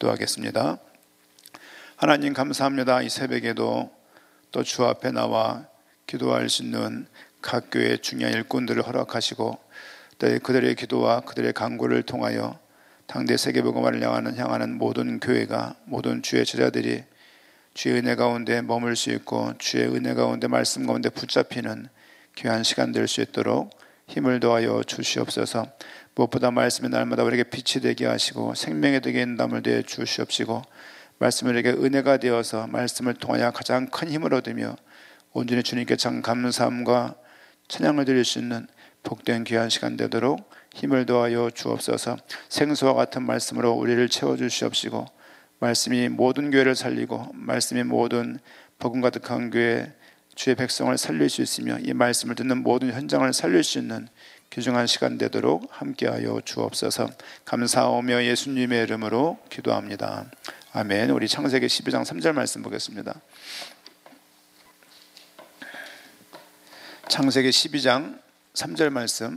기도하겠습니다. 하나님 감사합니다. 이 새벽에도 또 주 앞에 나와 기도할 수 있는 각 교회의 중요한 일꾼들을 허락하시고 또 그들의 기도와 그들의 간구를 통하여 당대 세계복음화를 향하는 모든 교회가, 모든 주의 제자들이 주의 은혜 가운데 머물 수 있고 주의 은혜 가운데 말씀 가운데 붙잡히는 귀한 시간 될 수 있도록 힘을 더하여 주시옵소서. 무엇보다 말씀이 날마다 우리에게 빛이 되게 하시고 생명에 되게 있는 담을 되어 주시옵시고 말씀이 우리에게 은혜가 되어서 말씀을 통하여 가장 큰 힘을 얻으며 온전히 주님께 참 감사함과 찬양을 드릴 수 있는 복된 귀한 시간 되도록 힘을 더하여 주옵소서. 생수와 같은 말씀으로 우리를 채워주시옵시고 말씀이 모든 교회를 살리고 말씀이 모든 복음 가득한 교회 주의 백성을 살릴 수 있으며 이 말씀을 듣는 모든 현장을 살릴 수 있는 귀중한 시간 되도록 함께하여 주옵소서. 감사하오며 예수님의 이름으로 기도합니다. 아멘. 우리 창세기 12장 3절 말씀 보겠습니다. 창세기 12장 3절 말씀.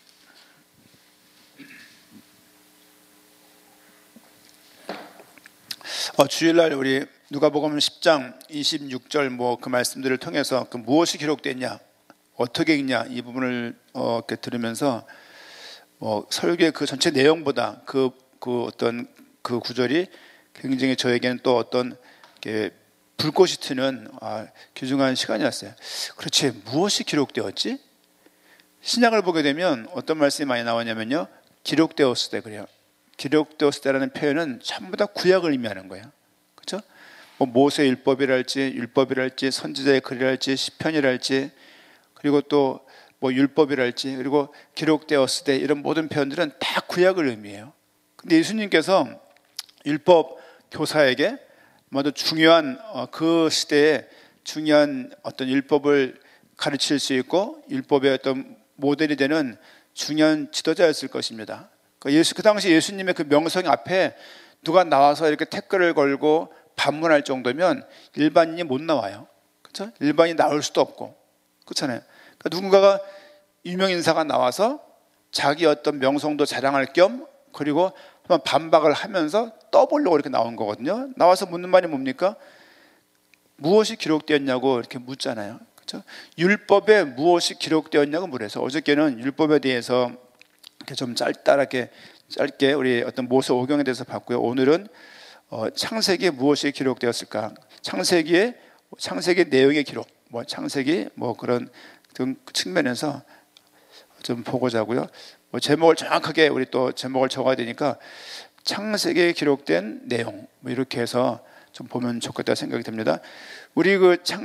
주일날 우리 누가복음 10장 26절 그 말씀들을 통해서 그 무엇이 기록됐냐, 어떻게 읽냐 이 부분을 이렇게 들으면서 설교의 그 전체 내용보다 그 어떤 그 구절이 굉장히 저에게는 또 어떤 불꽃이 튀는 귀중한 시간이었어요. 그렇지, 무엇이 기록되었지? 신약을 보게 되면 어떤 말씀이 많이 나오냐면요, 기록되었을 때 그래요. 기록되었을 때라는 표현은 전부 다 구약을 의미하는 거예요. 그렇죠? 모세 율법이랄지 선지자의 글이랄지 시편이랄지 그리고 또 율법이랄지 그리고 기록되었을 때 이런 모든 표현들은 다 구약을 의미해요. 근데 예수님께서 율법 교사에게 모두 중요한 그 시대에 중요한 어떤 율법을 가르칠 수 있고 율법의 어떤 모델이 되는 중요한 지도자였을 것입니다. 그 당시 예수님의 그 명성 앞에 누가 나와서 이렇게 태클을 걸고 반문할 정도면 일반인이 못 나와요. 그렇죠? 일반인이 나올 수도 없고, 그렇잖아요. 그러니까 누군가가 유명 인사가 나와서 자기 어떤 명성도 자랑할 겸 그리고 한번 반박을 하면서 떠보려고 이렇게 나온 거거든요. 나와서 묻는 말이 뭡니까? 무엇이 기록되었냐고 이렇게 묻잖아요. 그렇죠? 율법에 무엇이 기록되었냐고 물어서 어저께는 율법에 대해서 이렇게 좀 짧게 우리 어떤 모세 오경에 대해서 봤고요. 오늘은 창세기에 무엇이 기록되었을까? 창세기 내용의 기록, 창세기 그런 측면에서 좀 보고자 하고요. 제목을 정확하게 우리 또 제목을 적어야 되니까 창세기에 기록된 내용 이렇게 해서 좀 보면 좋겠다 생각이 듭니다. 우리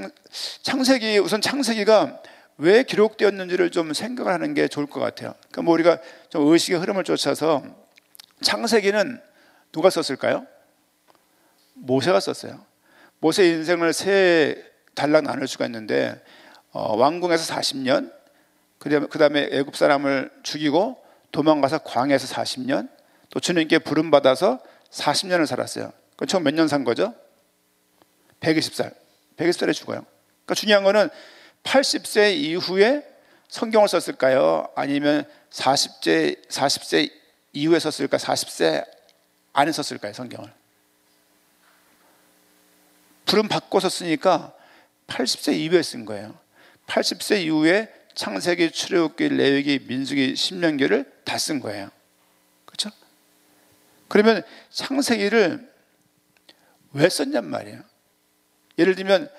창세기가 왜 기록되었는지를 좀 생각을 하는 게 좋을 것 같아요. 그러니까 우리가 좀 의식의 흐름을 쫓아서 창세기는 누가 썼을까요? 모세가 썼어요. 모세의 인생을 세 단락 나눌 수가 있는데 왕궁에서 40년, 그 다음에 애굽 사람을 죽이고 도망가서 광야에서 40년, 또 주님께 부름받아서 40년을 살았어요. 그럼 총 몇 년 산 거죠? 120살에 죽어요. 그러니까 중요한 거는 80세 이후에 성경을 썼을까요? 아니면 40세 이후에 썼을까? 40세 안에 썼을까요? 성경을 부름 받고 썼으니까 80세 이후에 쓴 거예요. 80세 이후에 창세기, 출애굽기, 레위기, 민수기, 신명기를 다 쓴 거예요. 그렇죠? 그러면 창세기를 왜 썼냔 말이에요. 예를 들면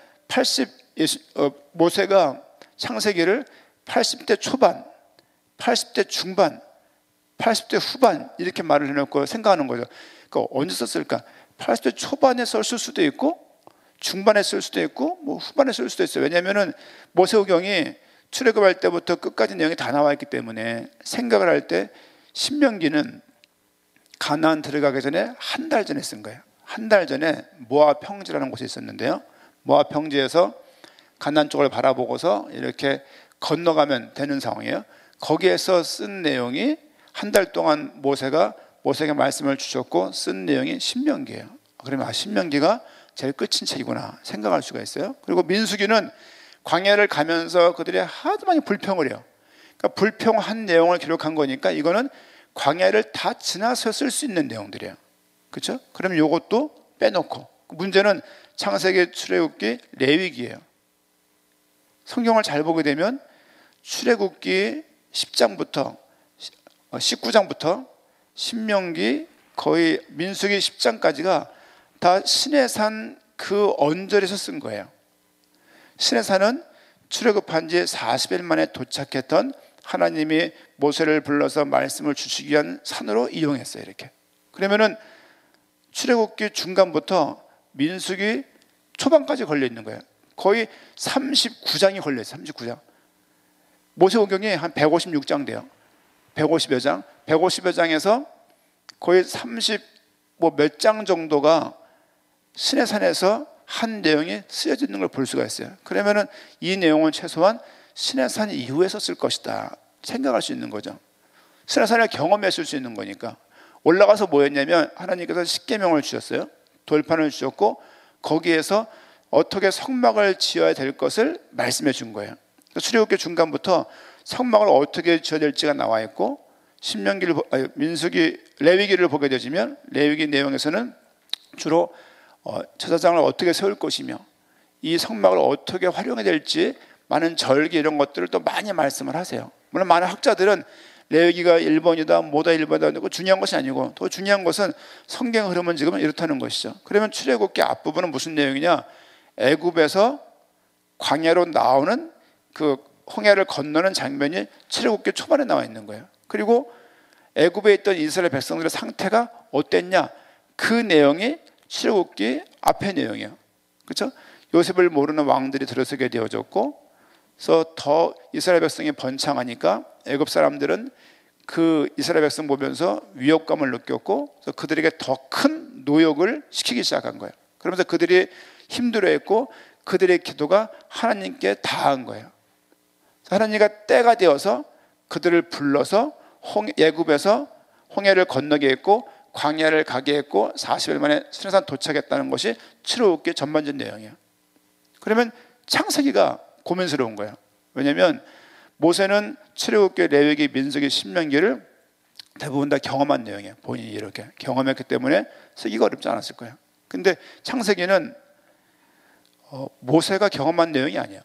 모세가 창세기를 80대 초반, 80대 중반, 80대 후반 이렇게 말을 해놓고 생각하는 거죠. 그러니까 언제 썼을까? 80대 초반에 썼을 수도 있고 중반에 쓸 수도 있고 후반에 쓸 수도 있어요. 왜냐하면 모세오경이 출애굽할 때부터 끝까지 내용이 다 나와 있기 때문에 생각을 할 때 신명기는 가나안 들어가기 전에 한 달 전에 쓴 거예요. 한 달 전에 모압 평지라는 곳에 있었는데요. 모압 평지에서 가나안 쪽을 바라보고서 이렇게 건너가면 되는 상황이에요. 거기에서 쓴 내용이 한 달 동안 모세에게 말씀을 주셨고 쓴 내용이 신명기예요. 그러면 신명기가 제일 끝인 책이구나 생각할 수가 있어요. 그리고 민수기는 광야를 가면서 그들이 하도 많이 불평을 해요. 그러니까 불평한 내용을 기록한 거니까 이거는 광야를 다 지나서 쓸 수 있는 내용들이에요. 그렇죠? 그럼 요것도 빼놓고, 문제는 창세기, 출애굽기, 레위기예요. 성경을 잘 보게 되면 출애굽기 10장부터 19장부터 신명기 거의 민수기 10장까지가 다 시내산 그 언저리에서 쓴 거예요. 시내산은 출애굽한 지 40일 만에 도착했던 하나님이 모세를 불러서 말씀을 주시기 위한 산으로 이용했어요. 이렇게. 그러면은 출애굽기 중간부터 민수기 초반까지 걸려 있는 거예요. 거의 39장이 걸려 있어요. 39장. 모세오경이 한 156장 돼요. 150여 장. 150여 장에서 거의 30 몇 장 정도가 시내산에서 한 내용이 쓰여져 있는 걸 볼 수가 있어요. 그러면은 이 내용은 최소한 시내산 이후에 썼을 것이다 생각할 수 있는 거죠. 시내산을 경험했을 수 있는 거니까. 올라가서 뭐였냐면 하나님께서 십계명을 주셨어요. 돌판을 주셨고 거기에서 어떻게 성막을 지어야 될 것을 말씀해 준 거예요. 출애굽기 중간부터 성막을 어떻게 지어야 될지가 나와 있고, 민수기, 레위기를 보게 되면 레위기 내용에서는 주로 제사장을 어떻게 세울 것이며 이 성막을 어떻게 활용해야 될지 많은 절기 이런 것들을 또 많이 말씀을 하세요. 물론 많은 학자들은 레위기가 1번이다 뭐다 1번이다 중요한 것이 아니고, 더 중요한 것은 성경 흐름은 지금 이렇다는 것이죠. 그러면 출애굽기 앞부분은 무슨 내용이냐, 애굽에서 광야로 나오는 그 홍해를 건너는 장면이 출애굽기 초반에 나와 있는 거예요. 그리고 애굽에 있던 이스라엘 백성들의 상태가 어땠냐, 그 내용이 출애굽기 앞의 내용이에요. 그렇죠? 요셉을 모르는 왕들이 들어서게 되어졌고, 그래서 더 이스라엘 백성이 번창하니까 애굽 사람들은 그 이스라엘 백성 보면서 위협감을 느꼈고, 그래서 그들에게 더 큰 노역을 시키기 시작한 거예요. 그러면서 그들이 힘들어했고 그들의 기도가 하나님께 닿은 거예요. 하나님과 때가 되어서 그들을 불러서 애굽에서 홍해를 건너게 했고 광야를 가게 했고 40일 만에 시내산 도착했다는 것이 출애굽기 전반전 내용이에요. 그러면 창세기가 고민스러운 거예요. 왜냐하면 모세는 출애굽기, 레위기, 민수기, 신명기를 대부분 다 경험한 내용이에요. 본인이 이렇게 경험했기 때문에 쓰기가 어렵지 않았을 거예요. 근데 창세기는 모세가 경험한 내용이 아니에요.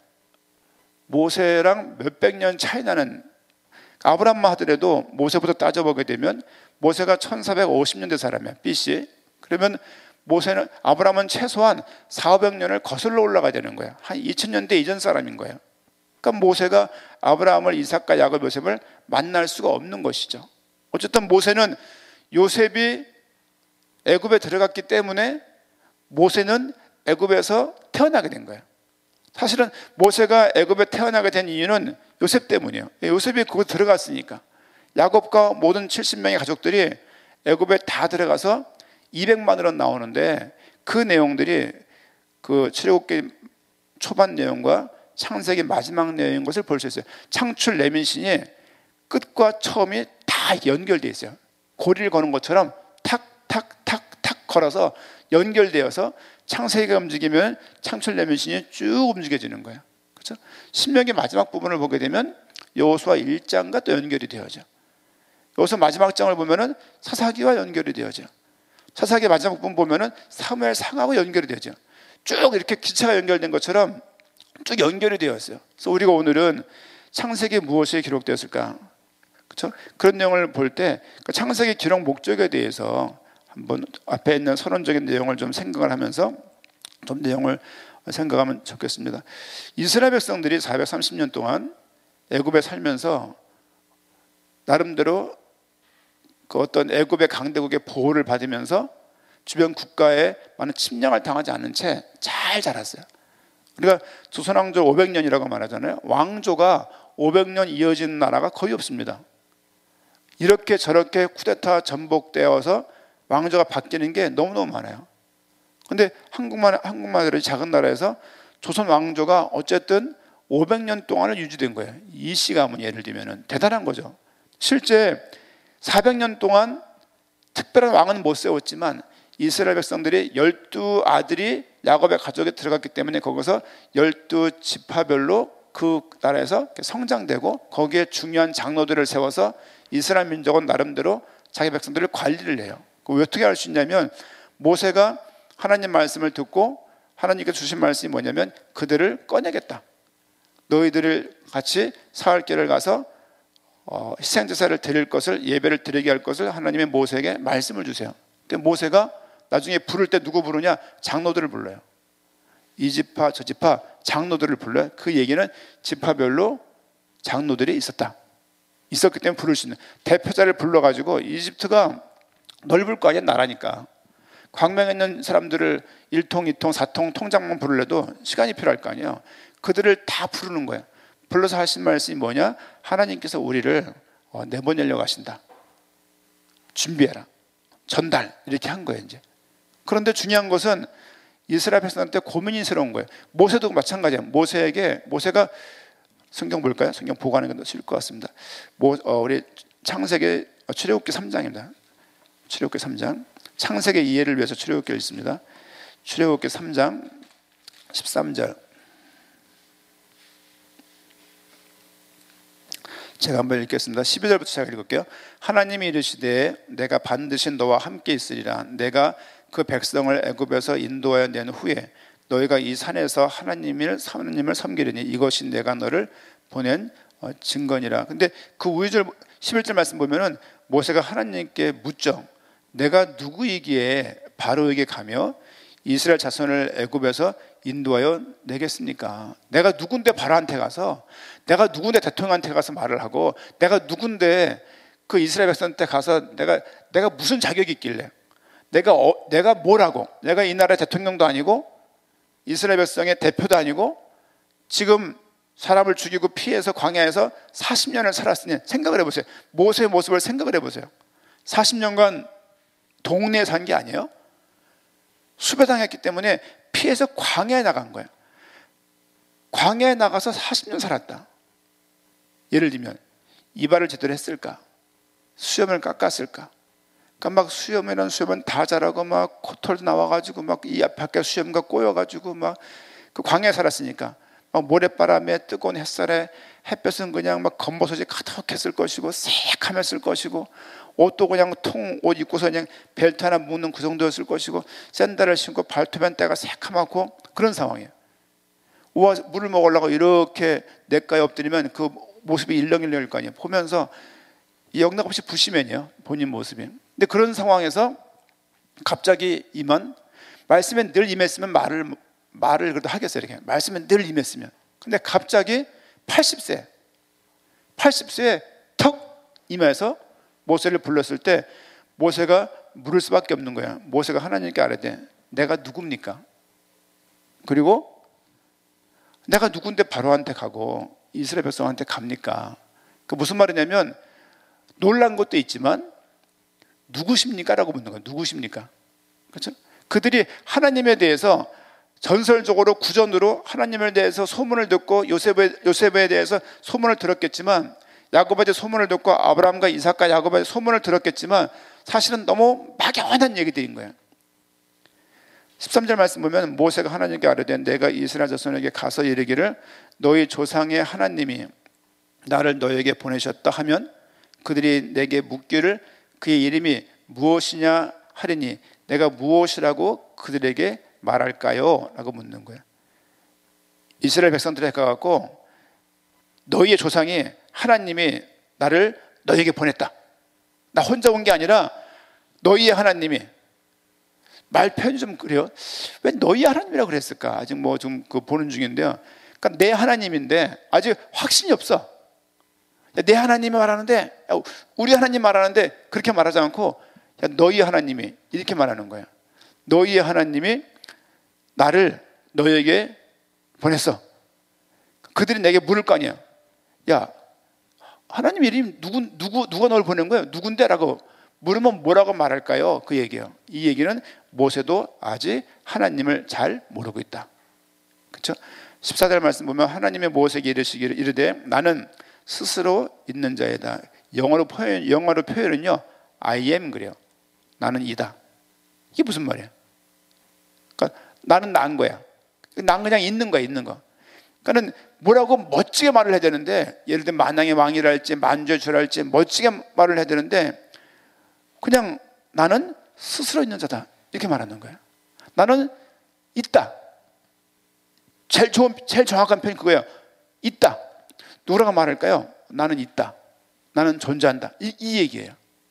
모세랑 몇백 년 차이 나는, 아브라함만 하더라도 모세부터 따져보게 되면 모세가 1450년대 사람이야, BC. 그러면 아브라함은 최소한 400년을 거슬러 올라가야 되는 거예요. 한 2000년대 이전 사람인 거예요. 그러니까 모세가 아브라함을, 이삭과 야곱, 요셉을 만날 수가 없는 것이죠. 어쨌든 모세는 요셉이 애굽에 들어갔기 때문에 모세는 애굽에서 태어나게 된 거예요. 사실은 모세가 애굽에 태어나게 된 이유는 요셉 때문이에요. 요셉이 거기 들어갔으니까. 야곱과 모든 70명의 가족들이 애굽에 다 들어가서 200만으로 나오는데, 그 내용들이 그 출애굽기 초반 내용과 창세기 마지막 내용인 것을 볼 수 있어요. 창출 레민신이 끝과 처음이 다 연결되어 있어요. 고리를 거는 것처럼 탁탁탁탁 걸어서 연결되어서 창세기가 움직이면 창출 레민신이 쭉 움직여지는 거예요. 그렇죠? 신명기 마지막 부분을 보게 되면 여호수아 1장과 또 연결이 되어져. 여기서 마지막 장을 보면은 사사기와 연결이 되어져. 사사기 마지막 부분 보면은 사무엘 상하고 연결이 되어져. 쭉 이렇게 기차가 연결된 것처럼 쭉 연결이 되어 있어요. 그래서 우리가 오늘은 창세기에 무엇이 기록되었을까? 그렇죠? 그런 내용을 볼 때 창세기 기록 목적에 대해서 한번 앞에 있는 서론적인 내용을 좀 생각을 하면서 좀 내용을 생각하면 좋겠습니다. 이스라엘 백성들이 430년 동안 애굽에 살면서 나름대로 그 어떤 애굽의 강대국의 보호를 받으면서 주변 국가에 많은 침략을 당하지 않은 채 잘 자랐어요. 우리가 조선왕조 500년이라고 말하잖아요. 왕조가 500년 이어지는 나라가 거의 없습니다. 이렇게 저렇게 쿠데타 전복되어서 왕조가 바뀌는 게 너무너무 많아요. 근데 한국만으로 작은 나라에서 조선 왕조가 어쨌든 500년 동안을 유지된 거예요. 이씨 가문 예를 들면 대단한 거죠. 실제 400년 동안 특별한 왕은 못 세웠지만 이스라엘 백성들이 12아들이 야곱의 가족에 들어갔기 때문에 거기서 12지파별로 그 나라에서 성장되고 거기에 중요한 장로들을 세워서 이스라엘 민족은 나름대로 자기 백성들을 관리를 해요. 왜 어떻게 할 수 있냐면 모세가 하나님 말씀을 듣고 하나님께서 주신 말씀이 뭐냐면 그들을 꺼내겠다. 너희들을 같이 사흘길을 가서 희생제사를 드릴 것을 예배를 드리게 할 것을 하나님의 모세에게 말씀을 주세요. 근데 모세가 나중에 부를 때 누구 부르냐? 장로들을 불러요. 이 지파 저 지파 장로들을 불러요. 그 얘기는 지파별로 장로들이 있었기 때문에 부를 수 있는 대표자를 불러가지고 이집트가 넓을 거 아니야. 나라니까 광명에 있는 사람들을 1통, 2통, 4통 통장만 부르려도 시간이 필요할 거 아니에요. 그들을 다 부르는 거예요. 불러서 하신 말씀이 뭐냐? 하나님께서 우리를 내보내려고 하신다. 준비해라. 전달. 이렇게 한 거예요 이제. 그런데 중요한 것은 이스라엘 백성한테 고민스러운 거예요. 모세도 마찬가지예요. 모세가 성경 볼까요? 성경 보고 하는 게 더 쉬울 것 같습니다. 우리 창세기 출애굽기 3장입니다. 출애굽기 3장. 창세기 이해를 위해서 출애굽기를 읽습니다. 출애굽기 3장 13절. 제가 한번 읽겠습니다. 12절부터 제가 읽을게요. 하나님이 이르시되 내가 반드시 너와 함께 있으리라. 내가 그 백성을 애굽에서 인도하여 낸 후에 너희가 이 산에서 하나님을 섬기리니 이것이 내가 너를 보낸 증거니라. 근데 그 11절 말씀 보면은 모세가 하나님께 묻죠. 내가 누구이기에 바로에게 가며 이스라엘 자손을 애굽에서 인도하여 내겠습니까? 내가 누군데 바로한테 가서, 내가 누군데 대통령한테 가서 말을 하고, 내가 누군데 그 이스라엘 백성한테 가서 내가 무슨 자격이 있길래, 내가 뭐라고, 내가 이 나라의 대통령도 아니고 이스라엘 백성의 대표도 아니고 지금 사람을 죽이고 피해서 광야에서 40년을 살았으니 생각을 해보세요. 모세의 모습을 생각을 해보세요. 40년간 동네에 산 게 아니에요. 수배당했기 때문에 피해서 광야에 나간 거예요. 광야에 나가서 40년 살았다. 예를 들면 이발을 제대로 했을까? 수염을 깎았을까? 그러니까 막 수염은 다 자라고 막 코털도 나와가지고 막 이 밖에 수염과 꼬여가지고 막 그 광야에 살았으니까 막 모래바람에 뜨거운 햇살에 햇볕은 그냥 막 검버섯이 가득했을 것이고 새카맸을 것이고 옷도 그냥 옷 입고서 그냥 벨트 하나 묶는 그 정도였을 것이고 샌들을 신고 발톱엔 때가 새카맣고 그런 상황이에요. 우와, 물을 먹으려고 이렇게 냇가에 엎드리면 그 모습이 일렁일렁일 거 아니에요. 보면서 영락없이 부시면이요, 본인 모습이. 근데 그런 상황에서 갑자기 말씀에 늘 임했으면 말을 그래도 하겠어요. 이렇게 말씀에 늘 임했으면. 근데 갑자기 80세에 턱 임해서 모세를 불렀을 때 모세가 물을 수밖에 없는 거야. 모세가 하나님께 아뢰되 내가 누굽니까? 그리고 내가 누군데 바로한테 가고 이스라엘 백성한테 갑니까? 그 무슨 말이냐면 놀란 것도 있지만 누구십니까? 라고 묻는 거예요. 누구십니까? 그렇죠? 그들이 하나님에 대해서 전설적으로 구전으로 하나님에 대해서 소문을 듣고 요셉에 대해서 소문을 들었겠지만, 야곱에 대해 소문을 듣고 아브라함과 이삭과 야곱에 대해 소문을 들었겠지만 사실은 너무 막연한 얘기들인 거예요. 13절 말씀 보면 모세가 하나님께 아뢰되 내가 이스라엘 자손에게 가서 이르기를 너희 조상의 하나님이 나를 너에게 보내셨다 하면 그들이 내게 묻기를 그의 이름이 무엇이냐 하리니 내가 무엇이라고 그들에게 말할까요? 라고 묻는 거예요. 이스라엘 백성들에 가갖고 너희의 조상이 하나님이 나를 너에게 보냈다. 나 혼자 온 게 아니라 너희의 하나님이. 말 표현이 좀 그래요. 왜 너희의 하나님이라고 그랬을까? 아직 뭐 좀 보는 중인데요. 그러니까 내 하나님인데 아직 확신이 없어. 내 하나님이 말하는데, 우리 하나님 말하는데 그렇게 말하지 않고 너희 하나님이 이렇게 말하는 거예요. 너희의 하나님이 나를 너에게 보냈어. 그들이 내게 물을 거 아니야. 야, 하나님 이름이 누가 널 보낸 거예요? 누군데? 라고 물으면 뭐라고 말할까요? 그 얘기예요. 이 얘기는 모세도 아직 하나님을 잘 모르고 있다. 그렇죠? 14절 말씀 보면 하나님의 모세에게 이르시기를 이르되 나는 스스로 있는 자이다. 영어로 표현은요 I am 그래요. 나는 이다. 이게 무슨 말이에요? 그러니까 나는 난 거야. 난 그냥 있는 거야, 있는 거. 그러니까 뭐라고 멋지게 말을 해야 되는데, 예를 들면 만왕의 왕이랄지 만주의 주랄지 멋지게 말을 해야 되는데 그냥 나는 스스로 있는 자다 이렇게 말하는 거예요. 나는 있다. 제일 정확한 표현이 그거예요. 있다. 누구라고 말할까요? 나는 있다. 나는 존재한다. 이 얘기예요.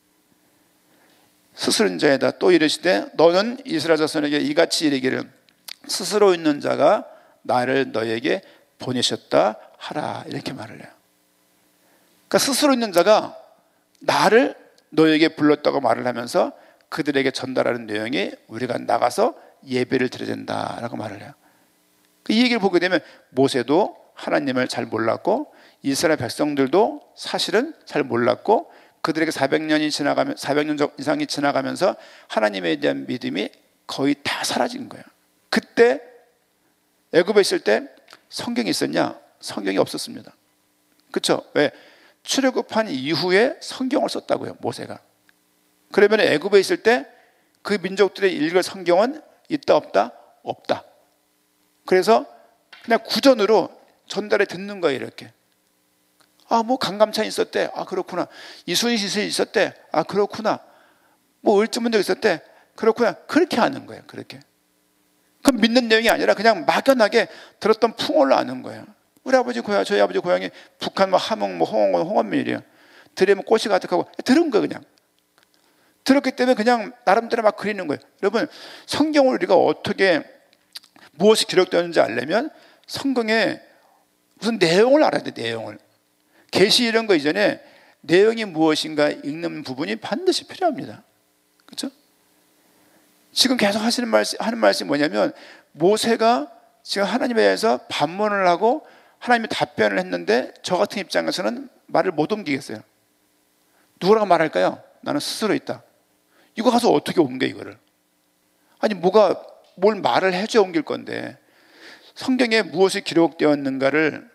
스스로 있는 자에다 또 이르시되 너는 이스라엘 자손에게 이같이 이르기를 스스로 있는 자가 나를 너에게 보내셨다 하라 이렇게 말을 해요. 그러니까 스스로 있는 자가 나를 너에게 불렀다고 말을 하면서 그들에게 전달하는 내용이 우리가 나가서 예배를 드려야 된다라고 말을 해요. 이 얘기를 보게 되면 모세도 하나님을 잘 몰랐고 이스라엘 백성들도 사실은 잘 몰랐고 그들에게 400년 이상이 지나가면서 하나님에 대한 믿음이 거의 다 사라진 거예요. 그때 애굽에 있을 때 성경이 있었냐? 성경이 없었습니다. 그렇죠? 왜? 출애굽한 이후에 성경을 썼다고요, 모세가. 그러면 애굽에 있을 때 그 민족들의 읽을 성경은 있다 없다? 없다. 그래서 그냥 구전으로 전달해 듣는 거예요, 이렇게. 뭐 강감찬이 있었대. 그렇구나. 이순신 시세 있었대. 그렇구나. 뭐 을주문적 있었대. 그렇구나. 그렇게 하는 거예요, 그렇게. 그럼 믿는 내용이 아니라 그냥 막연하게 들었던 풍월로 아는 거예요. 우리 아버지 고향, 저희 아버지 고향이 북한 함흥, 홍원면이래요. 들에 꽃이 가득하고 들은 거예요, 그냥. 들었기 때문에 그냥 나름대로 막 그리는 거예요. 여러분, 성경을 우리가 어떻게 무엇이 기록되었는지 알려면 성경에 무슨 내용을 알아야 돼, 내용을. 계시 이런 거 이전에 내용이 무엇인가 읽는 부분이 반드시 필요합니다. 그렇죠? 지금 계속 하는 말씀이 뭐냐면 모세가 지금 하나님에 대해서 반문을 하고 하나님이 답변을 했는데 저 같은 입장에서는 말을 못 옮기겠어요. 누구라고 말할까요? 나는 스스로 있다. 이거 가서 어떻게 옮겨 이거를? 아니 뭘 말을 해줘야 옮길 건데 성경에 무엇이 기록되었는가를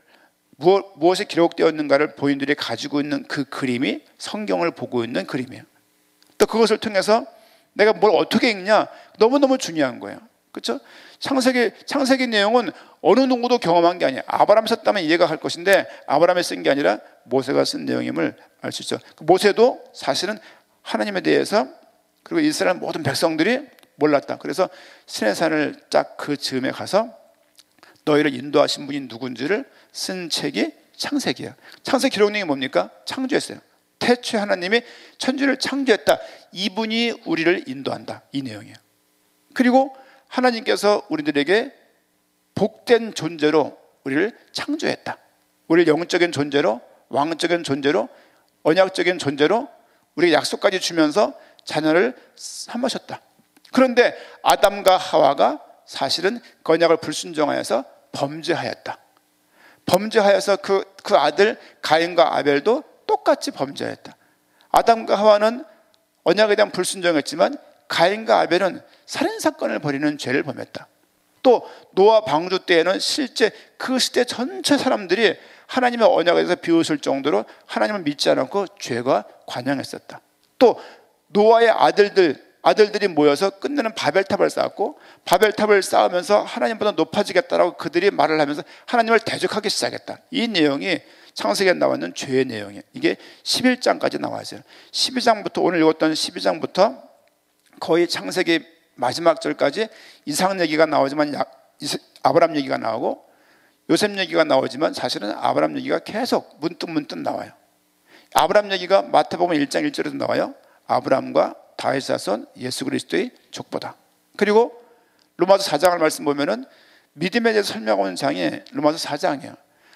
본인들이 가지고 있는 그 그림이 성경을 보고 있는 그림이에요. 또 그것을 통해서 내가 뭘 어떻게 읽냐 너무너무 중요한 거예요. 그렇죠? 창세기 내용은 어느 누구도 경험한 게 아니에요. 아브라함이 썼다면 이해가 갈 것인데 아브라함이 쓴 게 아니라 모세가 쓴 내용임을 알 수 있죠. 모세도 사실은 하나님에 대해서 그리고 이스라엘 모든 백성들이 몰랐다. 그래서 시내산을 딱 그 즈음에 가서 너희를 인도하신 분이 누군지를 쓴 책이 창세기예요. 창세기 기록 내용이 뭡니까? 창조했어요. 태초에 하나님이 천지를 창조했다. 이분이 우리를 인도한다. 이 내용이에요. 그리고 하나님께서 우리들에게 복된 존재로 우리를 창조했다. 우리를 영적인 존재로, 왕적인 존재로, 언약적인 존재로 우리에게 약속까지 주면서 자녀를 삼으셨다. 그런데 아담과 하와가 사실은 그 언약을 불순종하여서 범죄하였다. 범죄하여서 그 아들 가인과 아벨도 똑같이 범죄하였다. 아담과 하와는 언약에 대한 불순종했지만 가인과 아벨은 살인사건을 벌이는 죄를 범했다. 또 노아 방주 때에는 실제 그 시대 전체 사람들이 하나님의 언약에 대해서 비웃을 정도로 하나님을 믿지 않았고 죄가 관영했었다. 또 노아의 아들들이 모여서 끝내는 바벨탑을 쌓았고 바벨탑을 쌓으면서 하나님보다 높아지겠다라고 그들이 말을 하면서 하나님을 대적하기 시작했다. 이 내용이 창세기에 나와 있는 죄의 내용이에요. 이게 11장까지 나와 있어요. 12장부터 오늘 읽었던 12장부터 거의 창세기 마지막 절까지 이삭 얘기가 나오지만 아브라함 얘기가 나오고 요셉 얘기가 나오지만 사실은 아브라함 얘기가 계속 문득문득 나와요. 아브라함 얘기가 마태복음 1장 1절에도 나와요. 아브라함과 다윗 자손 예수 그리스도의 족보다. 그리고 로마서 4장을 말씀 보면은 믿음에 대해서 설명하는 장이 로마서 4장이에요.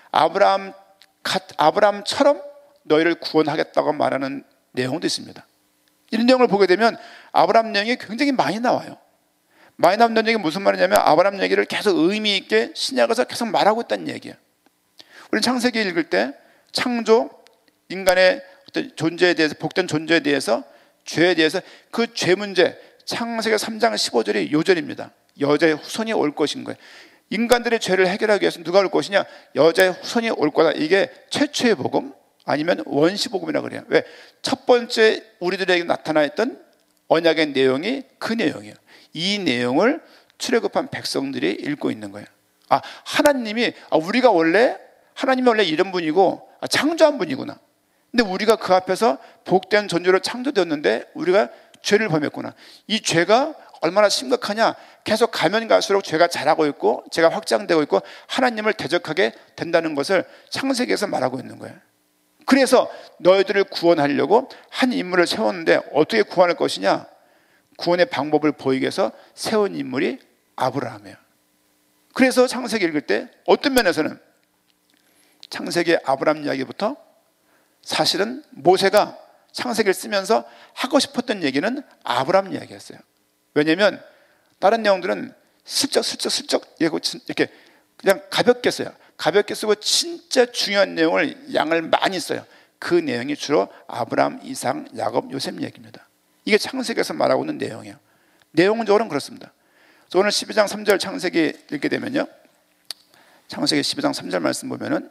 아브라함처럼 너희를 구원하겠다고 말하는 내용도 있습니다. 이런 내용을 보게 되면 아브라함 내용이 굉장히 많이 나와요. 많이 나온다는 얘기가 무슨 말이냐면 아브라함 얘기를 계속 의미 있게 신약에서 계속 말하고 있다는 얘기예요. 우리는 창세기 읽을 때 창조, 인간의 어떤 존재에 대해서, 복된 존재에 대해서, 죄에 대해서 그 죄 문제, 창세기 3장 15절이 요절입니다. 여자의 후손이 올 것인 거예요. 인간들의 죄를 해결하기 위해서 누가 올 것이냐? 여자의 후손이 올 거다. 이게 최초의 복음 아니면 원시복음이라고 그래요. 왜? 첫 번째 우리들에게 나타나있던 언약의 내용이 그 내용이에요. 이 내용을 출애굽한 백성들이 읽고 있는 거예요. 하나님이 하나님이 원래 이런 분이고 창조한 분이구나. 근데 우리가 그 앞에서 복된 존재로 창조되었는데 우리가 죄를 범했구나. 이 죄가 얼마나 심각하냐. 계속 가면 갈수록 죄가 자라고 있고 죄가 확장되고 있고 하나님을 대적하게 된다는 것을 창세기에서 말하고 있는 거예요. 그래서 너희들을 구원하려고 한 인물을 세웠는데 어떻게 구원할 것이냐. 구원의 방법을 보이게 해서 세운 인물이 아브라함이에요. 그래서 창세기 읽을 때 어떤 면에서는 창세기 아브라함 이야기부터 사실은 모세가 창세기를 쓰면서 하고 싶었던 얘기는 아브라함 이야기였어요. 왜냐하면 다른 내용들은 슬쩍 이렇게 그냥 가볍게 써요. 가볍게 쓰고 진짜 중요한 내용을 양을 많이 써요. 그 내용이 주로 아브라함, 이삭, 야곱, 요셉 얘기입니다. 이게 창세기에서 말하고 있는 내용이에요. 내용적으로는 그렇습니다. 오늘 12장 3절 창세기 읽게 되면요, 창세기 12장 3절 말씀 보면은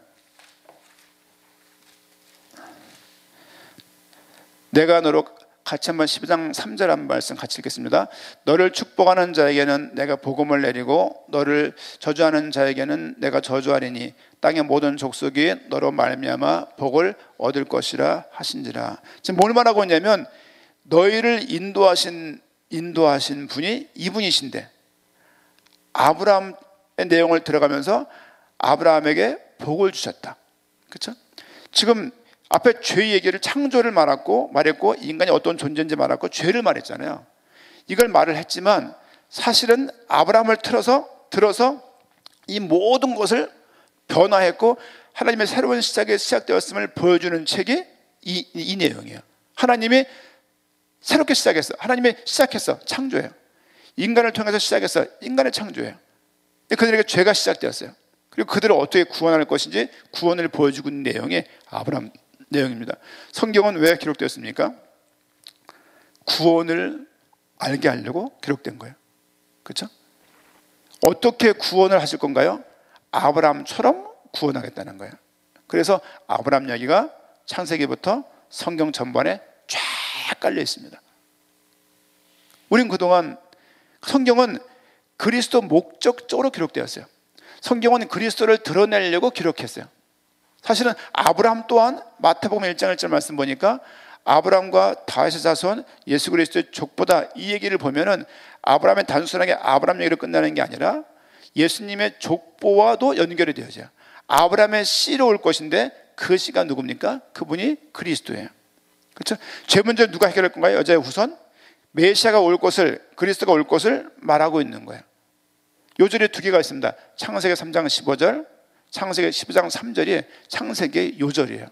내가 너로 같이 한번 12장 3절 한 말씀 같이 읽겠습니다. 너를 축복하는 자에게는 내가 복음을 내리고 너를 저주하는 자에게는 내가 저주하리니 땅의 모든 족속이 너로 말미암아 복을 얻을 것이라 하신지라. 지금 뭘 말하고 있냐면 너희를 인도하신 분이 이분이신데 아브라함의 내용을 들어가면서 아브라함에게 복을 주셨다. 그렇죠? 지금 앞에 죄 얘기를 창조를 말했고 인간이 어떤 존재인지 말했고 죄를 말했잖아요. 이걸 말을 했지만 사실은 아브라함을 들어서 이 모든 것을 변화했고 하나님의 새로운 시작이 시작되었음을 보여주는 책이 이 내용이에요. 하나님이 새롭게 시작했어. 하나님이 시작했어. 창조예요. 인간을 통해서 시작했어. 인간의 창조예요. 그들에게 죄가 시작되었어요. 그리고 그들을 어떻게 구원할 것인지 구원을 보여주고 있는 내용이 아브라함 내용입니다. 성경은 왜 기록되었습니까? 구원을 알게 하려고 기록된 거예요. 그렇죠? 어떻게 구원을 하실 건가요? 아브라함처럼 구원하겠다는 거예요. 그래서 아브라함 이야기가 창세기부터 성경 전반에 쫙 깔려 있습니다. 우린 그동안 성경은 그리스도 목적적으로 기록되었어요. 성경은 그리스도를 드러내려고 기록했어요. 사실은 아브라함 또한 마태복음 1장 1절 말씀 보니까 아브라함과 다윗의 자손 예수 그리스도의 족보다 이 얘기를 보면은 아브라함의 단순하게 아브라함 얘기로 끝나는 게 아니라 예수님의 족보와도 연결이 되어져요. 아브라함의 씨로 올 것인데 그 씨가 누굽니까? 그분이 그리스도예요. 그렇죠? 죄 문제를 누가 해결할 건가요? 여자의 후손? 메시아가 올 것을, 그리스도가 올 것을 말하고 있는 거예요. 요절이 두 개가 있습니다. 창세기 3장 15절, 창세기 12장 3절이 창세기의 요절이에요.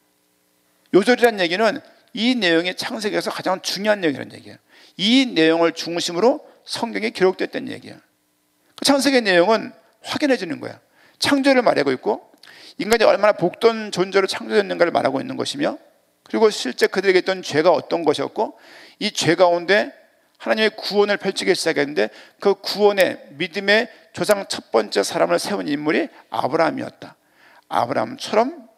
요절이라는 얘기는 이 내용이 창세기에서 가장 중요한 내용이라는 얘기예요. 이 내용을 중심으로 성경에 기록됐다는 얘기예요. 그 창세기의 내용은 확인해지는 거예요. 창조를 말하고 있고 인간이 얼마나 복된 존재로 창조됐는가를 말하고 있는 것이며, 그리고 실제 그들에게 있던 죄가 어떤 것이었고 이 죄 가운데 하나님의 구원을 펼치기 시작했는데 그 구원의 믿음의 조상 첫 번째 사람을 세운 인물이 아브라함이었다. 아브라함처럼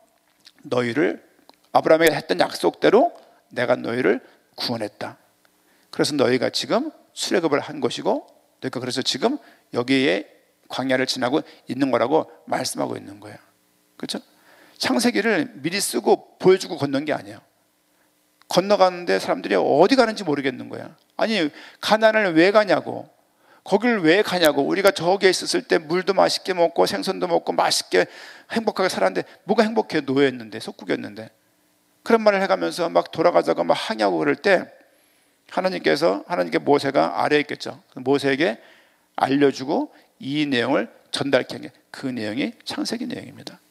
아브라함에게 했던 약속대로 내가 너희를 구원했다. 그래서 너희가 지금 출애굽을 한 것이고, 그러니까 그래서 지금 여기에 광야를 지나고 있는 거라고 말씀하고 있는 거예요. 그렇죠? 창세기를 미리 쓰고 보여주고 건넌 게 아니에요. 건너가는데 사람들이 어디 가는지 모르겠는 거야. 아니, 가나안을 왜 가냐고, 거길 왜 가냐고. 우리가 저기에 있었을 때 물도 맛있게 먹고 생선도 먹고 맛있게 행복하게 살았는데 뭐가 행복해? 노예였는데, 속국이었는데. 그런 말을 해가면서 막 돌아가자고 막 항의하고 그럴 때 하나님께 모세가 아래에 있겠죠. 모세에게 알려주고 이 내용을 전달케 한 게 그 내용이 창세기 내용입니다.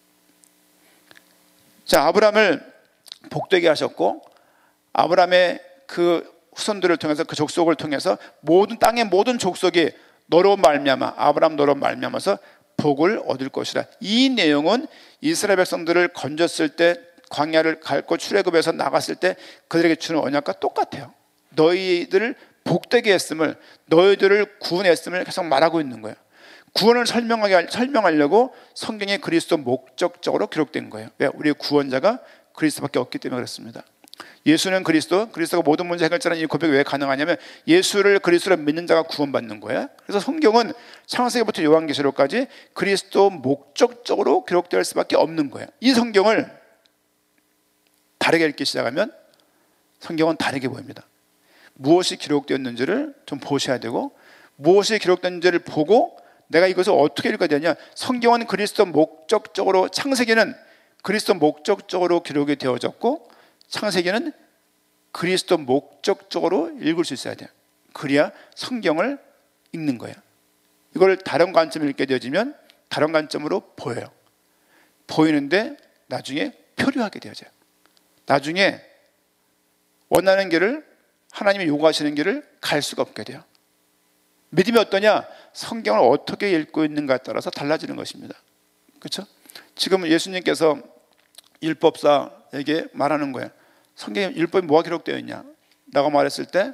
자, 아브라함을 복되게 하셨고 아브라함의 그 후손들을 통해서, 그 족속을 통해서 모든 땅의 모든 족속이 너로 말미암아, 아브라함 너로 말미암아서 복을 얻을 것이라. 이 내용은 이스라엘 백성들을 건졌을 때, 광야를 밟고 출애굽에서 나갔을 때 그들에게 주는 언약과 똑같아요. 너희들을 복되게 했음을, 너희들을 구원했음을 계속 말하고 있는 거예요. 구원을 설명하려고 성경에 그리스도 목적적으로 기록된 거예요. 왜? 우리의 구원자가 그리스도밖에 없기 때문에 그렇습니다. 예수는 그리스도가 모든 문제 해결자라는 이 고백이 왜 가능하냐면 예수를 그리스도로 믿는 자가 구원받는 거예요. 그래서 성경은 창세기부터 요한계시록까지 그리스도 목적적으로 기록될 수밖에 없는 거예요. 이 성경을 다르게 읽기 시작하면 성경은 다르게 보입니다. 무엇이 기록되었는지를 좀 보셔야 되고, 무엇이 기록된지를 보고 내가 이것을 어떻게 읽어야 되냐. 성경은 그리스도 목적적으로, 창세기는 그리스도 목적적으로 기록이 되어졌고 창세기는 그리스도 목적적으로 읽을 수 있어야 돼요. 그래야 성경을 읽는 거예요. 이걸 다른 관점을 읽게 되어지면 다른 관점으로 보여요. 보이는데 나중에 표류하게 되어져요. 나중에 원하는 길을, 하나님이 요구하시는 길을 갈 수가 없게 돼요. 믿음이 어떠냐? 성경을 어떻게 읽고 있는가에 따라서 달라지는 것입니다. 그렇죠? 지금 예수님께서 율법사에게 말하는 거예요. 성경에 율법이 뭐가 기록되어 있냐? 라고 말했을 때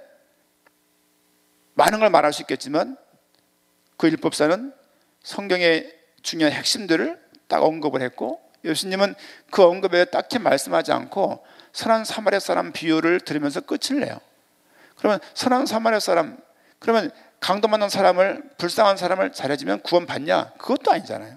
많은 걸 말할 수 있겠지만 그 율법사는 성경의 중요한 핵심들을 딱 언급을 했고, 예수님은 그 언급에 딱히 말씀하지 않고 선한 사마리아 사람 비유를 들으면서 끝을 내요. 그러면 선한 사마리아 사람, 그러면 강도 만난 사람을, 불쌍한 사람을 잘해주면 구원받냐? 그것도 아니잖아요.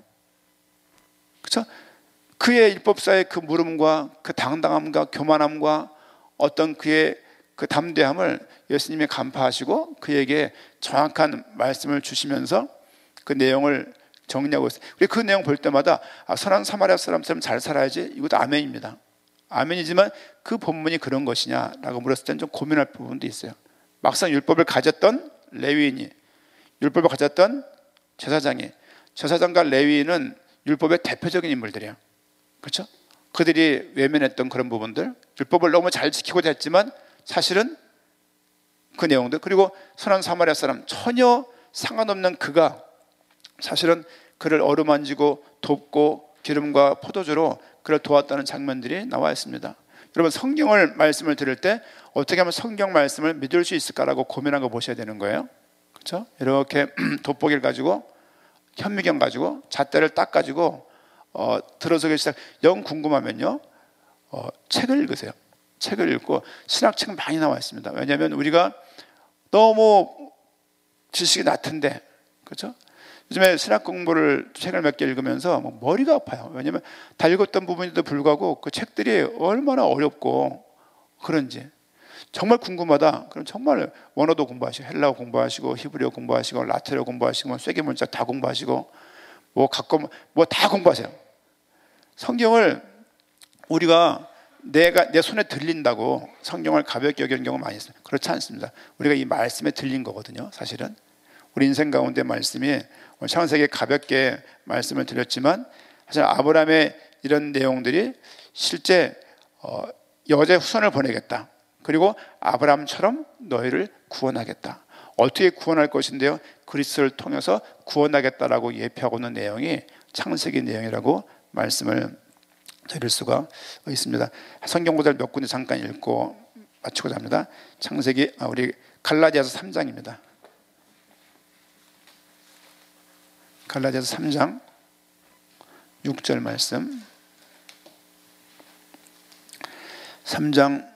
그렇죠? 그의 율법사의 그 물음과 그 당당함과 교만함과 어떤 그의 그 담대함을 예수님이 간파하시고 그에게 정확한 말씀을 주시면서 그 내용을 정리하고 있어요. 우리 그 내용 볼 때마다 선한 사마리아 사람처럼 잘 살아야지, 이것도 아멘입니다. 아멘이지만 그 본문이 그런 것이냐라고 물었을 때는 좀 고민할 부분도 있어요. 막상 율법을 가졌던 레위인이, 율법을 가졌던 제사장이, 제사장과 레위인은 율법의 대표적인 인물들이에요. 그렇죠? 그들이 외면했던 그런 부분들, 율법을 너무 잘 지키고자 했지만 사실은 그 내용들, 그리고 선한 사마리아 사람, 전혀 상관없는 그가 사실은 그를 어루만지고 돕고 기름과 포도주로 그를 도왔다는 장면들이 나와 있습니다. 여러분, 성경을 말씀을 들을 때 어떻게 하면 성경 말씀을 믿을 수 있을까라고 고민한 거 보셔야 되는 거예요. 그렇죠? 이렇게 돋보기를 가지고, 현미경 가지고, 잣대를 딱 가지고 들어서기 시작. 영 궁금하면요, 책을 읽으세요. 책을 읽고, 신학책 많이 나와 있습니다. 왜냐하면 우리가 너무 지식이 낮은데, 그렇죠? 요즘에 신학 공부를, 책을 몇 개 읽으면서 머리가 아파요. 왜냐하면 다 읽었던 부분에도 불구하고 그 책들이 얼마나 어렵고 그런지 정말 궁금하다. 그럼 정말 원어도 공부하시고, 헬라어 공부하시고, 히브리어 공부하시고, 라틴어 공부하시고, 쇠기 문자 다 공부하시고, 뭐 다 공부하세요. 성경을 우리가 내 손에 들린다고 성경을 가볍게 여기는 경우 많이 있어요. 그렇지 않습니다. 우리가 이 말씀에 들린 거거든요. 사실은 우리 인생 가운데 말씀이, 창세기에 가볍게 말씀을 드렸지만 사실 아브라함의 이런 내용들이 실제 여자의 후손을 보내겠다. 그리고 아브라함처럼 너희를 구원하겠다. 어떻게 구원할 것인데요? 그리스도를 통해서 구원하겠다라고 예표하고 있는 내용이 창세기 내용이라고 말씀을 드릴 수가 있습니다. 성경 구절 몇 군데 잠깐 읽고 마치고자 합니다. 창세기, 우리 갈라디아서 3장입니다. 갈라디아서 3장 6절 말씀, 3장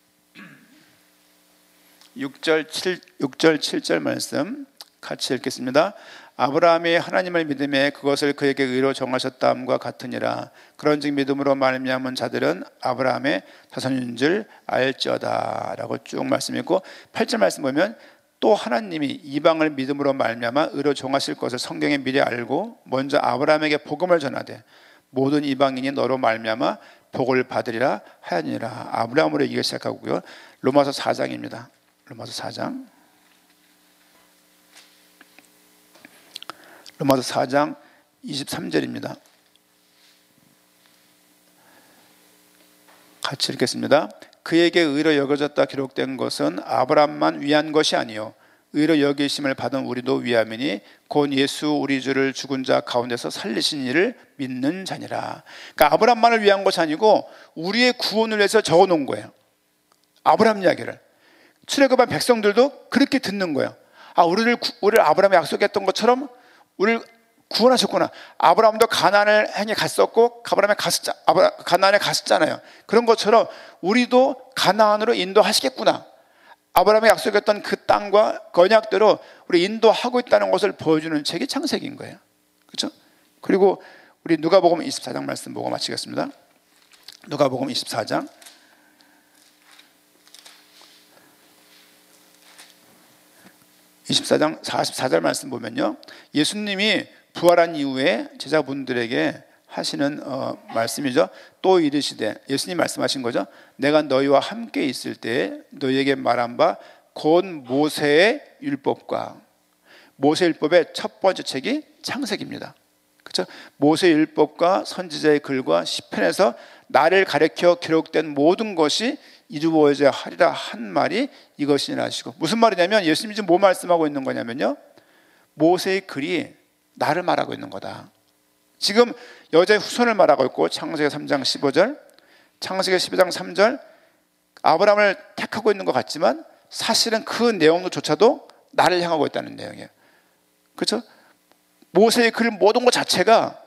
6절 7절 말씀 같이 읽겠습니다. 아브라함이 하나님을 믿음에 그것을 그에게 의로 정하셨다함과 같으니라. 그런즉 믿음으로 말미암은 자들은 아브라함의 자손인 줄 알지어다 라고 쭉 말씀했고, 8절 말씀 보면 또 하나님이 이방을 믿음으로 말미암아 의로 정하실 것을 성경에 미리 알고 먼저 아브라함에게 복음을 전하되 모든 이방인이 너로 말미암아 복을 받으리라 하였느니라. 아브라함으로 얘기가 시작하고요. 로마서 4장입니다. 로마서 4장, 로마서 4장 23절입니다. 같이 읽겠습니다. 그에게 의로 여겨졌다 기록된 것은 아브라함만 위한 것이 아니요 의로 여기심을 받은 우리도 위함이니 곧 예수 우리 주를 죽은 자 가운데서 살리신 이를 믿는 자니라. 그러니까 아브라함만을 위한 것이 아니고 우리의 구원을 위해서 적어놓은 거예요. 아브라함 이야기를 출애굽한 백성들도 그렇게 듣는 거예요. 우리를 아브라함이 약속했던 것처럼 우리를 구원하셨구나. 아브라함도 가나안을 향해 갔었고 가나안에 갔었잖아요. 그런 것처럼 우리도 가나안으로 인도하시겠구나. 아브라함이 약속했던 그 땅과 언약대로 우리 인도하고 있다는 것을 보여주는 책이 창세기인 거예요. 그렇죠? 그리고 우리 누가복음 24장 말씀 보고 마치겠습니다. 누가복음 24장 24장 44절 말씀 보면요, 예수님이 부활한 이후에 제자분들에게 하시는 말씀이죠. 또 이르시되, 예수님 말씀하신 거죠. 내가 너희와 함께 있을 때 너희에게 말한 바 곧 모세의 율법과, 모세의 율법의 첫 번째 책이 창세기입니다. 그렇죠? 모세의 율법과 선지자의 글과 시편에서 나를 가리켜 기록된 모든 것이 이루어져야 하리라 한 말이 이것이니라 하시고, 무슨 말이냐면 예수님이 지금 뭐 말씀하고 있는 거냐면요, 모세의 글이 나를 말하고 있는 거다. 지금 여자의 후손을 말하고 있고, 창세기 3장 15절, 창세기 12장 3절, 아브라함을 택하고 있는 것 같지만 사실은 그 내용조차도 나를 향하고 있다는 내용이에요. 그렇죠? 모세의 글 모든 것 자체가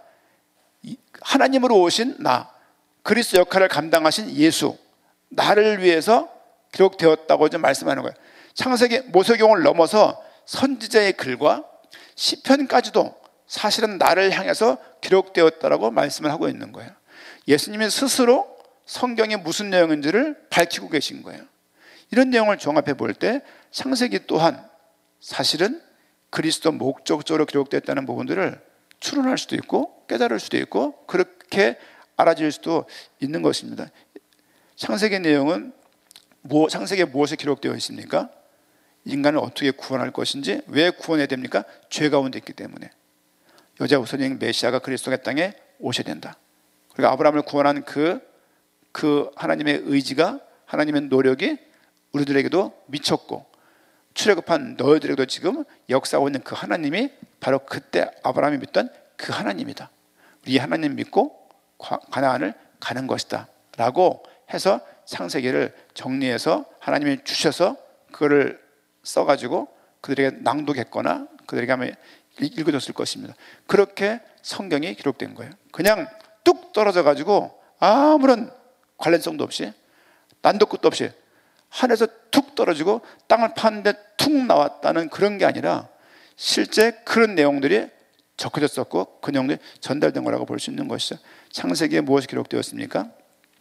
하나님으로 오신 나, 그리스도 역할을 감당하신 예수, 나를 위해서 기록되었다고 좀 말씀하는 거예요. 창세기, 모세경을 넘어서 선지자의 글과 시편까지도 사실은 나를 향해서 기록되었다라고 말씀을 하고 있는 거예요. 예수님이 스스로 성경이 무슨 내용인지를 밝히고 계신 거예요. 이런 내용을 종합해 볼 때 창세기 또한 사실은 그리스도 목적적으로 기록됐다는 부분들을 추론할 수도 있고 깨달을 수도 있고 그렇게 알아질 수도 있는 것입니다. 창세기 내용은 창세기에 무엇이 기록되어 있습니까? 인간을 어떻게 구원할 것인지, 왜 구원해야 됩니까? 죄 가운데 있기 때문에. 여자 후손인 메시아가 그리스도의 땅에 오셔야 된다. 그리고 아브라함을 구원한 그 하나님의 의지가, 하나님의 노력이 우리들에게도 미쳤고, 출애굽한 너희들에게도 지금 역사하고 있는 그 하나님이 바로 그때 아브라함이 믿던 그 하나님이다. 우리 하나님 믿고 가나안을 가는 것이다 라고 해서 창세기를 정리해서 하나님이 주셔서 그거를 써가지고 그들에게 낭독했거나 그들에게 아마 읽어줬을 것입니다. 그렇게 성경이 기록된 거예요. 그냥 뚝 떨어져 가지고 아무런 관련성도 없이 난도 끝도 없이 하늘에서 툭 떨어지고 땅을 파는데 툭 나왔다는 그런 게 아니라 실제 그런 내용들이 적혀졌었고 그 내용들이 전달된 거라고 볼 수 있는 것이죠. 창세기에 무엇이 기록되었습니까?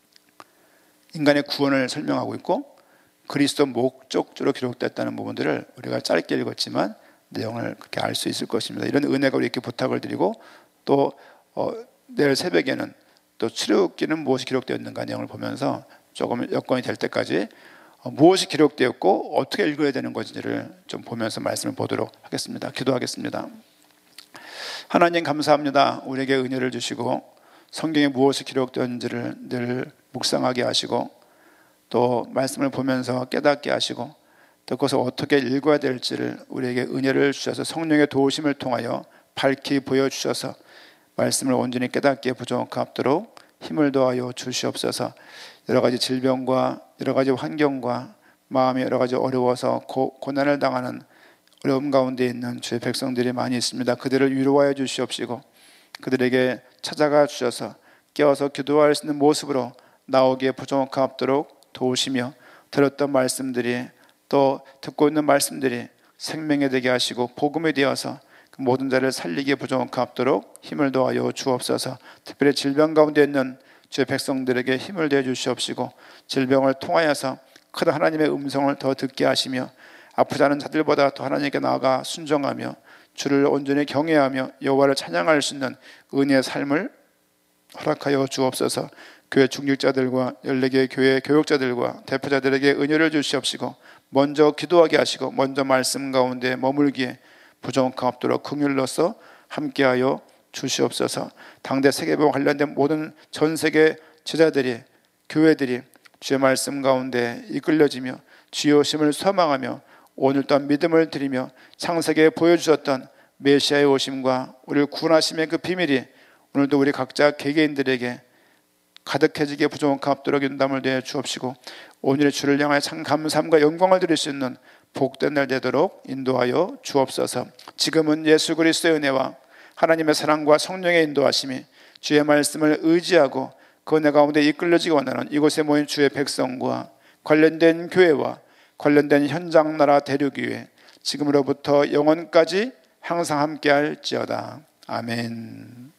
인간의 구원을 설명하고 있고 그리스도 목적적으로 기록됐다는 부분들을 우리가 짧게 읽었지만 내용을 그렇게 알 수 있을 것입니다. 이런 은혜가 우리 이렇게 부탁을 드리고, 또 내일 새벽에는 또 출애굽기는 무엇이 기록되었는가 내용을 보면서 조금 여건이 될 때까지 무엇이 기록되었고 어떻게 읽어야 되는 것인지를 좀 보면서 말씀을 보도록 하겠습니다. 기도하겠습니다. 하나님 감사합니다. 우리에게 은혜를 주시고 성경에 무엇이 기록되었는지를 늘 묵상하게 하시고 또 말씀을 보면서 깨닫게 하시고 또 그것을 어떻게 읽어야 될지를 우리에게 은혜를 주셔서 성령의 도우심을 통하여 밝히 보여주셔서 말씀을 온전히 깨닫기에 부족하도록 힘을 더하여 주시옵소서. 여러 가지 질병과 여러 가지 환경과 마음이 여러 가지 어려워서 고난을 당하는 어려움 가운데 있는 주의 백성들이 많이 있습니다. 그들을 위로하여 주시옵시고 그들에게 찾아가 주셔서 깨어서 기도할 수 있는 모습으로 나오기에 부족하도록 도우시며 들었던 말씀들이 또 듣고 있는 말씀들이 생명이 되게 하시고 복음이 되어서 그 모든 자를 살리기에 부족하도록 힘을 더하여 주옵소서. 특별히 질병 가운데 있는 주의 백성들에게 힘을 더해 주시옵시고 질병을 통하여서 큰 하나님의 음성을 더 듣게 하시며 아프지 않은 자들보다 더 하나님께 나아가 순종하며 주를 온전히 경외하며 여호와를 찬양할 수 있는 은혜의 삶을 허락하여 주옵소서. 교회 중직자들과 14개 교회 교역자들과 대표자들에게 은혜를 주시옵시고 먼저 기도하게 하시고 먼저 말씀 가운데 머물기에 부족하도록 긍휼로서 함께하여 주시옵소서. 당대 세계복음 관련된 모든 전 세계 제자들이 교회들이 주의 말씀 가운데 이끌려지며 주의 오심을 소망하며 오늘 또한 믿음을 드리며 창세기에 보여주셨던 메시아의 오심과 우리를 구원하심의 그 비밀이 오늘도 우리 각자 개개인들에게 가득해지게 부족하도록 인담을 내어 주옵시고 오늘의 주를 향하여 참 감사함과 영광을 드릴 수 있는 복된 날 되도록 인도하여 주옵소서. 지금은 예수 그리스도의 은혜와 하나님의 사랑과 성령의 인도하심이 주의 말씀을 의지하고 그 은혜 가운데 이끌려지기 원하는 이곳에 모인 주의 백성과 관련된 교회와 관련된 현장 나라 대륙위에 지금으로부터 영원까지 항상 함께할지어다. 아멘.